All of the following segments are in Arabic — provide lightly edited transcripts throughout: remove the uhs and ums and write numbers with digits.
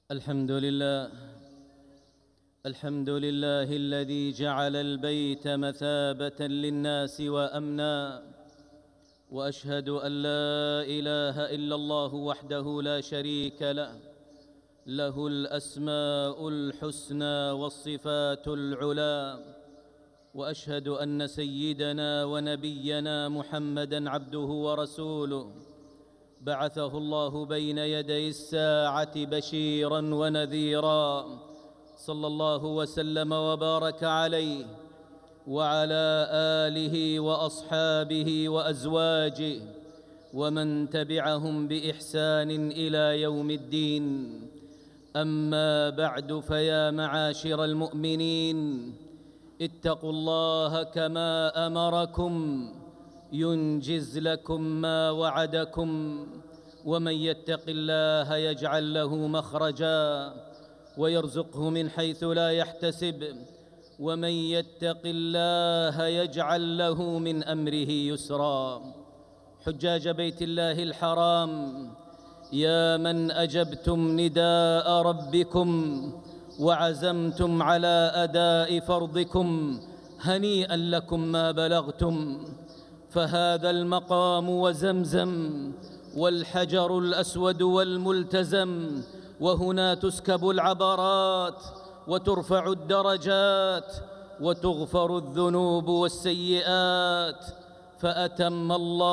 الحمد لله الذي جعل البيت مثابة للناس وأمنا، وأشهد أن لا إله إلا الله وحده لا شريك له، له الأسماء الحسنى والصفات العلى. وأشهد أن سيدنا ونبينا محمدًا عبده ورسوله، بعثه الله بين يدي الساعة بشيرا ونذيرا، صلى الله وسلم وبارك عليه وعلى آله وأصحابه وأزواجه ومن تبعهم بإحسان إلى يوم الدين. أما بعد، فيا معاشر المؤمنين، اتقوا الله كما أمركم ينجز لكم ما وعدكم، ومن يتق الله يجعل له مخرجا ويرزقه من حيث لا يحتسب، ومن يتق الله يجعل له من أمره يسرا. حجاج بيت الله الحرام، يا من أجبتم نداء ربكم وعزمتم على أداء فرضكم، هنيئا لكم ما بلغتم، فهذا المقام وزمزم والحجر الأسود والملتزم، وهنا تسكب العبرات وترفع الدرجات وتغفر الذنوب والسيئات. فأتم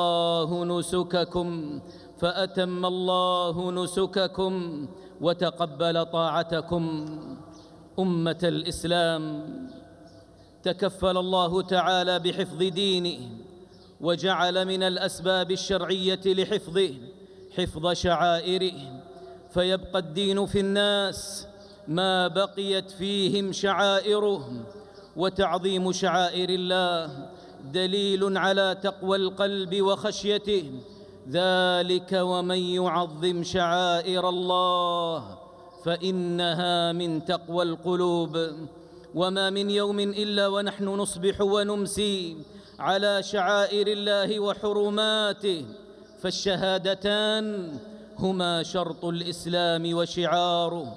الله نسككم وتقبل طاعتكم. أمة الإسلام، تكفل الله تعالى بحفظ دينه، وجعل من الأسباب الشرعية لحفظه حفظ شعائره، فيبقى الدين في الناس ما بقيت فيهم شعائره. وتعظيم شعائر الله دليل على تقوى القلب وخشيته، ذلك ومن يعظم شعائر الله فإنها من تقوى القلوب. وما من يوم إلا ونحن نصبح ونمسي على شعائر الله وحرماته، فالشهادتان هما شرط الإسلام وشعاره،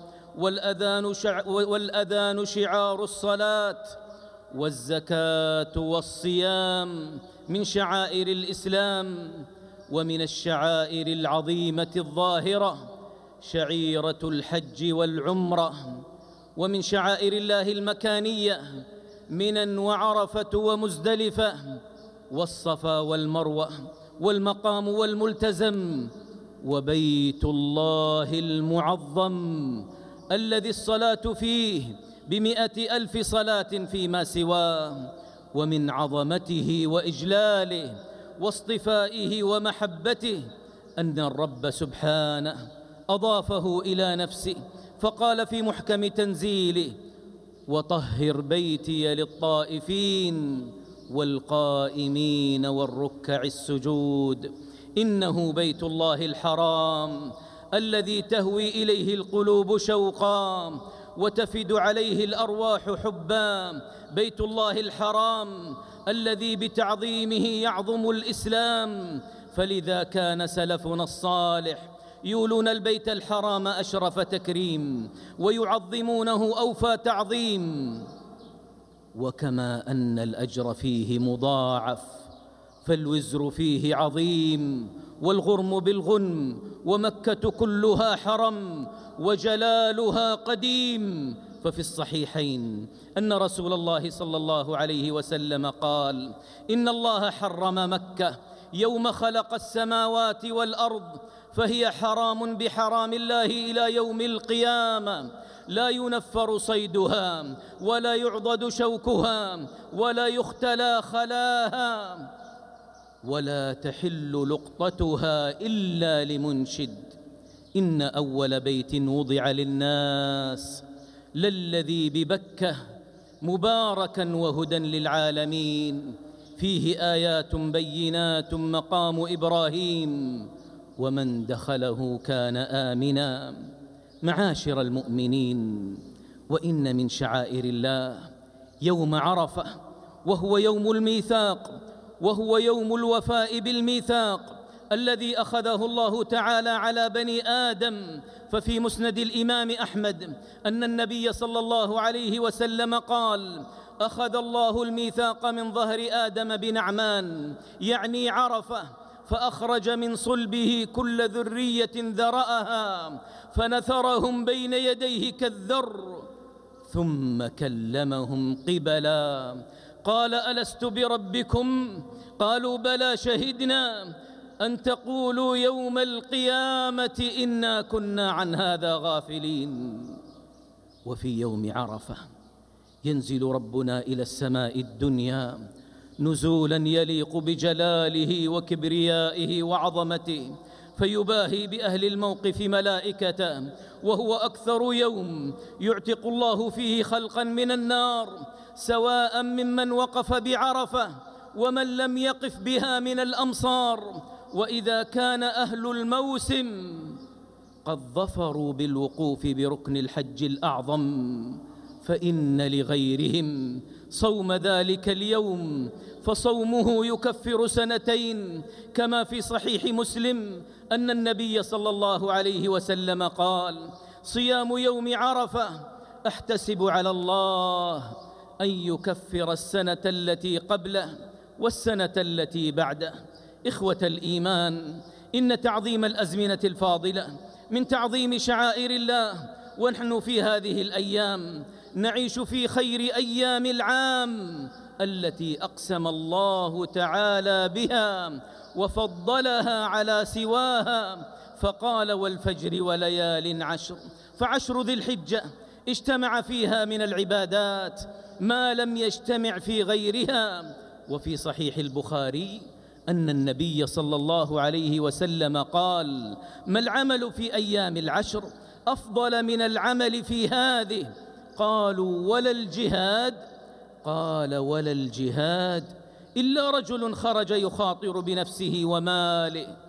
والأذان شعار الصلاة، والزكاة والصيام من شعائر الإسلام. ومن الشعائر العظيمة الظاهرة شعيرة الحج والعمرة. ومن شعائر الله المكانية منى وعرفة ومزدلفة والصفا والمروة والمقام والملتزم وبيت الله المعظم الذي الصلاة فيه ب100,000 صلاة فيما سواه. ومن عظمته وإجلاله واصطفائه ومحبته أن الرب سبحانه أضافه إلى نفسه، فقال في محكم تنزيله: وطهر بيتي للطائفين والقائمين والركع السجود، إنه بيت الله الحرام الذي تهوي إليه القلوب شوقا وتفد عليه الأرواح حبا. بيت الله الحرام الذي بتعظيمه يعظم الإسلام، فلذا كان سلفنا الصالح يولون البيت الحرام أشرف تكريم ويعظمونه أوفى تعظيم. وكما أن الأجر فيه مضاعف، فالوزر فيه عظيم، والغرم بالغنم، ومكة كلها حرم وجلالها قديم. ففي الصحيحين أن رسول الله صلى الله عليه وسلم قال: إن الله حرم مكة يوم خلق السماوات والأرض، فهي حرام بحرام الله إلى يوم القيامة، لا ينفر صيدها ولا يعضد شوكها ولا يختلى خلاها، ولا تحل لقطتها إلا لمنشد. إن أول بيت وضع للناس للذي ببكة مباركا وهدى للعالمين، فيه آيات بينات مقام إبراهيم، ومن دخله كان آمنا. معاشر المؤمنين، وإن من شعائر الله يوم عرفة، وهو يوم الميثاق، وهو يوم الوفاء بالميثاق الذي أخذه الله تعالى على بني آدم. ففي مسند الإمام أحمد أن النبي صلى الله عليه وسلم قال: أخذ الله الميثاق من ظهر آدم بنعمان، يعني عرفة، فأخرج من صلبه كل ذرية ذرأها فنثرهم بين يديه كالذر، ثم كلمهم قبلا قال: ألست بربكم؟ قالوا: بلى، شهدنا أن تقولوا يوم القيامة إنا كنا عن هذا غافلين. وفي يوم عرفة ينزل ربنا إلى السماء الدنيا نزولا يليق بجلاله وكبريائه وعظمته، فيباهي بأهل الموقف ملائكته، وهو أكثر يوم يعتق الله فيه خلقا من النار، سواء ممن وقف بعرفة ومن لم يقف بها من الأمصار. وإذا كان أهل الموسم قد ظفروا بالوقوف بركن الحج الأعظم، فإن لغيرهم صوم ذلك اليوم، فصومه يكفر سنتين، كما في صحيح مسلم أن النبي صلى الله عليه وسلم قال: صيام يوم عرفة أحتسب على الله أن يكفر السنة التي قبله والسنة التي بعده. إخوة الإيمان، إن تعظيم الأزمنة الفاضلة من تعظيم شعائر الله، ونحن في هذه الأيام نعيش في خير أيام العام التي أقسم الله تعالى بها وفضلها على سواها، فقال: والفجر وليال عشر. فعشر ذي الحجة اجتمع فيها من العبادات ما لم يجتمع في غيرها. وفي صحيح البخاري أن النبي صلى الله عليه وسلم قال: ما العمل في أيام العشر أفضل من العمل في هذه؟ قالوا: ولا الجهاد؟ قال: ولا الجهاد إلا رجل خرج يخاطر بنفسه وماله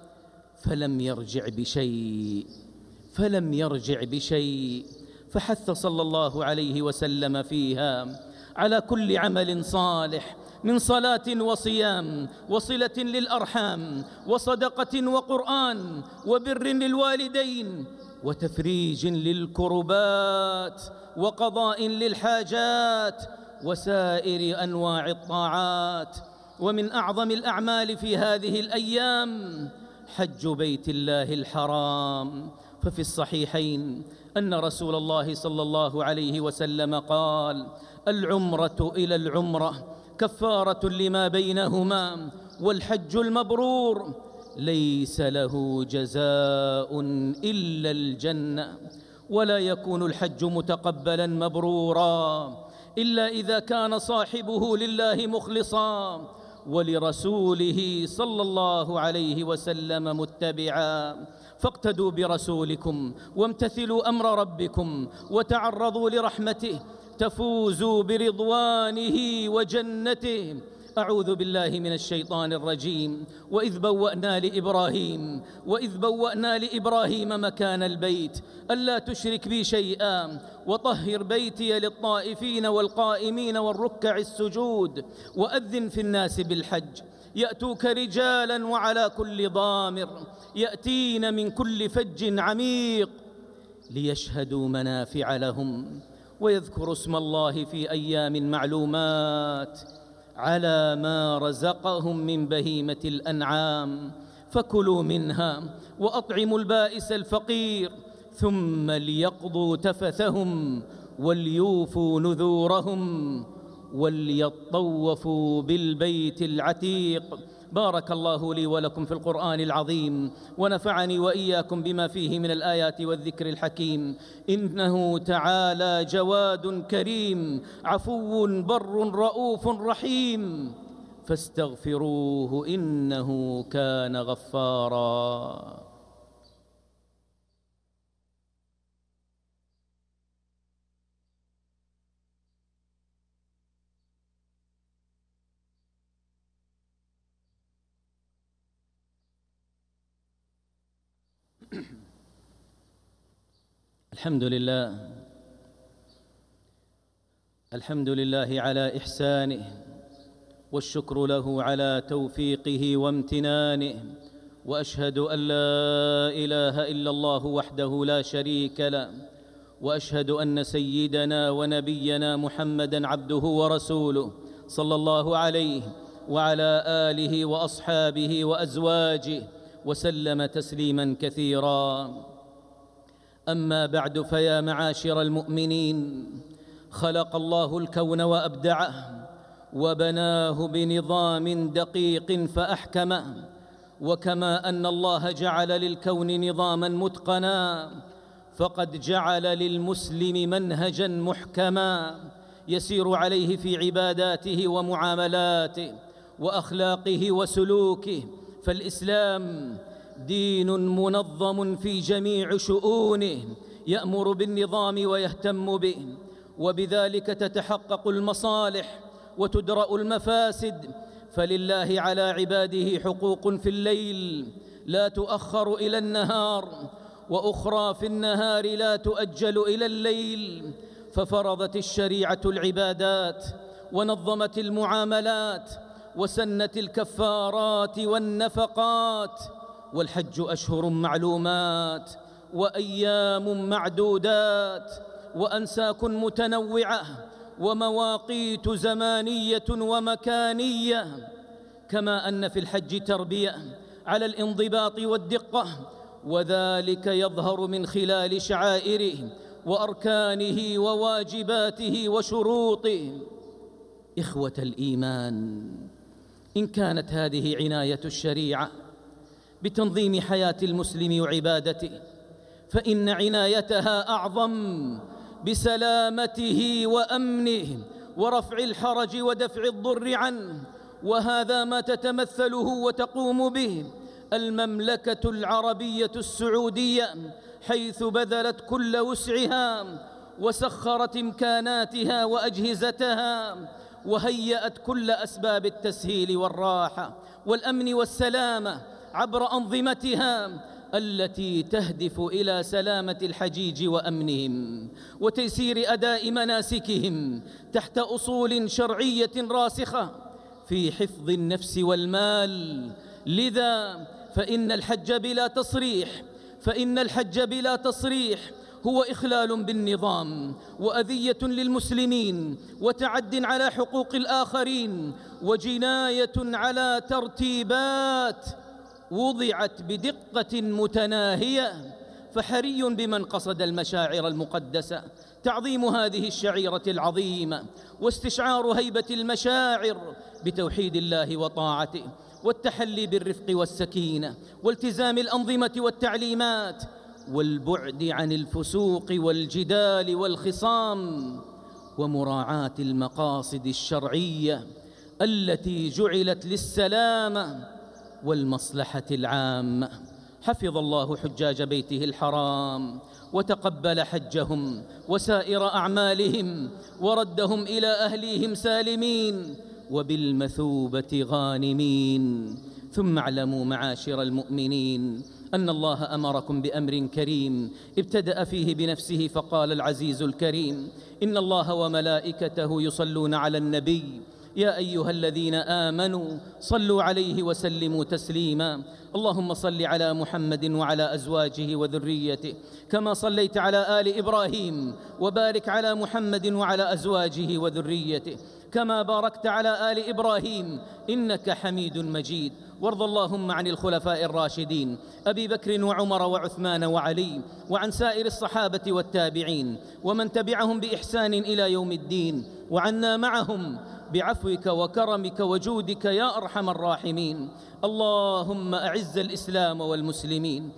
فلم يرجع بشيء. فحث صلى الله عليه وسلم فيها على كل عمل صالح من صلاة وصيام وصلة للأرحام وصدقة وقرآن وبر للوالدين وتفريج للكربات وقضاء للحاجات وسائر أنواع الطاعات. ومن أعظم الأعمال في هذه الأيام حج بيت الله الحرام. ففي الصحيحين أن رسول الله صلى الله عليه وسلم قال: العمرة إلى العمرة كفارة لما بينهما، والحج المبرور ليس له جزاء إلا الجنة. ولا يكون الحج متقبلا مبرورا إلا إذا كان صاحبه لله مخلصا ولرسوله صلى الله عليه وسلم متبعا. فاقتدوا برسولكم وامتثلوا أمر ربكم وتعرضوا لرحمته تفوزوا برضوانه وجنته. أعوذ بالله من الشيطان الرجيم. وإذ بوأنا لإبراهيم مكان البيت ألا تشرك بي شيئا وطهر بيتي للطائفين والقائمين والركع السجود وأذن في الناس بالحج يأتوك رجالا وعلى كل ضامر يأتين من كل فج عميق ليشهدوا منافع لهم ويذكروا اسم الله في أيام معلومات على ما رزقهم من بهيمة الأنعام، فكلوا منها وأطعموا البائس الفقير ثم ليقضوا تفثهم وليوفوا نذورهم وليطوفوا بالبيت العتيق. بارك الله لي ولكم في القرآن العظيم ونفعني وإياكم بما فيه من الآيات والذكر الحكيم. إنه تعالى جواد كريم عفو بر رؤوف رحيم فاستغفروه إنه كان غفارا. الحمد لله على إحسانه والشكر له على توفيقه وامتنانه، وأشهد أن لا إله إلا الله وحده لا شريك له، وأشهد أن سيدنا ونبينا محمدًا عبده ورسوله صلى الله عليه وعلى آله وأصحابه وأزواجه وسلم تسليماً كثيراً. أما بعد، فيا معاشر المؤمنين، خلق الله الكون وأبدعه وبناه بنظام دقيق فأحكمه، وكما أن الله جعل للكون نظاماً متقناً، فقد جعل للمسلم منهجاً محكماً يسير عليه في عباداته ومعاملاته وأخلاقه وسلوكه. فالإسلام دين منظم في جميع شؤونه، يأمر بالنظام ويهتم به، وبذلك تتحقق المصالح وتدرأ المفاسد. فلله على عباده حقوق في الليل لا تؤخر إلى النهار، وأخرى في النهار لا تؤجل إلى الليل. ففرضت الشريعة العبادات، ونظمت المعاملات، وسنت الكفارات والنفقات. والحج أشهر معلومات، وأيام معدودات، وأنساك متنوعة، ومواقيت زمانية ومكانية. كما أن في الحج تربية على الانضباط والدقة، وذلك يظهر من خلال شعائره وأركانه وواجباته وشروطه. إخوة الإيمان، إن كانت هذه عناية الشريعة بتنظيم حياة المسلم وعبادته، فإن عنايتها أعظم بسلامته وأمنه ورفع الحرج ودفع الضر عنه. وهذا ما تتمثله وتقوم به المملكة العربية السعودية، حيث بذلت كل وسعها وسخرت إمكاناتها وأجهزتها، وهيأت كل أسباب التسهيل والراحة والأمن والسلامة عبر أنظمتها التي تهدف إلى سلامة الحجيج وأمنهم وتيسير أداء مناسكهم تحت أصول شرعية راسخة في حفظ النفس والمال. لذا فإن الحج بلا تصريح هو إخلال بالنظام وأذية للمسلمين وتعد على حقوق الآخرين وجناية على ترتيبات وضعت بدقة متناهية. فحري بمن قصد المشاعر المقدسة تعظيم هذه الشعيرة العظيمة، واستشعار هيبة المشاعر بتوحيد الله وطاعته، والتحلي بالرفق والسكينة، والتزام الأنظمة والتعليمات، والبعد عن الفسوق والجدال والخصام، ومراعاة المقاصد الشرعية التي جعلت للسلامة والمصلحة العامة. حفظ الله حجاج بيته الحرام، وتقبل حجهم وسائر أعمالهم، وردهم إلى أهليهم سالمين وبالمثوبة غانمين. ثم اعلموا معاشر المؤمنين أن الله أمركم بأمر كريم ابتدأ فيه بنفسه، فقال العزيز الكريم: إن الله وملائكته يصلون على النبي يا أيها الذين آمنوا صلوا عليه وسلموا تسليما. اللهم صل على محمد وعلى أزواجه وذريته كما صليت على آل إبراهيم، وبارك على محمد وعلى أزواجه وذريته كما باركت على آل إبراهيم إنك حميد مجيد. وارض اللهم عن الخلفاء الراشدين أبي بكر وعمر وعثمان وعلي، وعن سائر الصحابة والتابعين ومن تبعهم بإحسان إلى يوم الدين، وعنا معهم بعفوك وكرمك وجودك يا أرحم الراحمين. اللهم أعز الإسلام والمسلمين،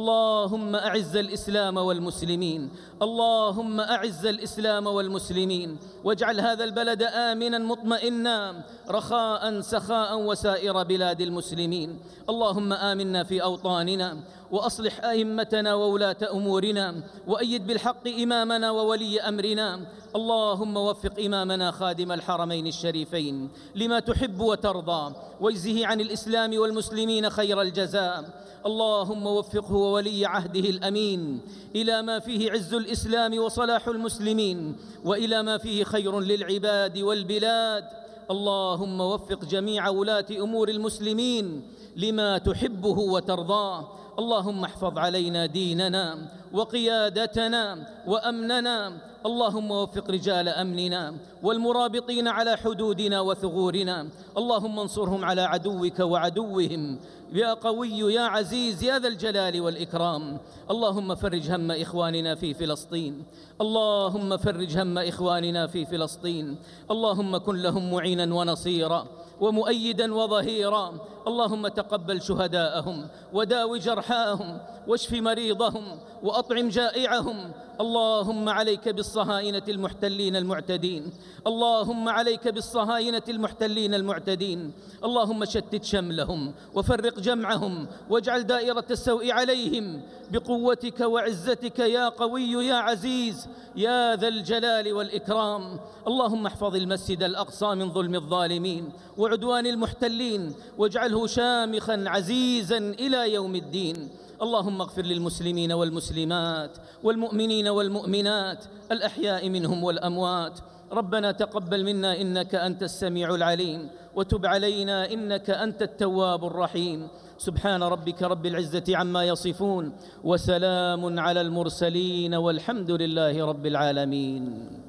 اللهم أعز الإسلام والمسلمين، اللهم أعز الإسلام والمسلمين، واجعل هذا البلد آمناً مطمئناً رخاء سخاء وسائر بلاد المسلمين. اللهم آمنا في أوطاننا، وأصلح أئمتنا وولاة أمورنا، وأيد بالحق إمامنا وولي أمرنا. اللهم وفق إمامنا خادم الحرمين الشريفين لما تحب وترضى، واجزه عن الإسلام والمسلمين خير الجزاء. اللهم وفقه وولي عهده الأمين إلى ما فيه عز الإسلام وصلاح المسلمين، وإلى ما فيه خير للعباد والبلاد. اللهم وفق جميع ولاة أمور المسلمين لما تحبه وترضاه. اللهم احفظ علينا ديننا وقيادتنا وأمننا. اللهم وفق رجال أمننا والمرابطين على حدودنا وثغورنا. اللهم انصرهم على عدوك وعدوهم يا قوي يا عزيز يا ذا الجلال والإكرام. اللهم فرج هم إخواننا في فلسطين. اللهم فرج هم إخواننا في فلسطين. اللهم كن لهم معينا ونصيرا ومؤيدا وظهيرا. اللهم تقبل شهداءهم وداو جرحاهم واشف مريضهم وأطعم جائعهم. اللهم عليك بالصهاينة المحتلين المعتدين. اللهم عليك بالصهاينة المحتلين المعتدين. اللهم شتت شملهم وفرق جمعهم واجعل دائرة السوء عليهم بقوتك وعزتك يا قوي يا عزيز يا ذا الجلال والإكرام. اللهم احفظ المسجد الأقصى من ظلم الظالمين وعدوان المحتلين واجعله شامخا عزيزا إلى يوم الدين. اللهم اغفر للمسلمين والمسلمات والمؤمنين والمؤمنات الأحياء منهم والأموات. ربنا تقبل منا إنك أنت السميع العليم وتب علينا إنك أنت التواب الرحيم. سبحان ربك رب العزة عما يصفون وسلام على المرسلين والحمد لله رب العالمين.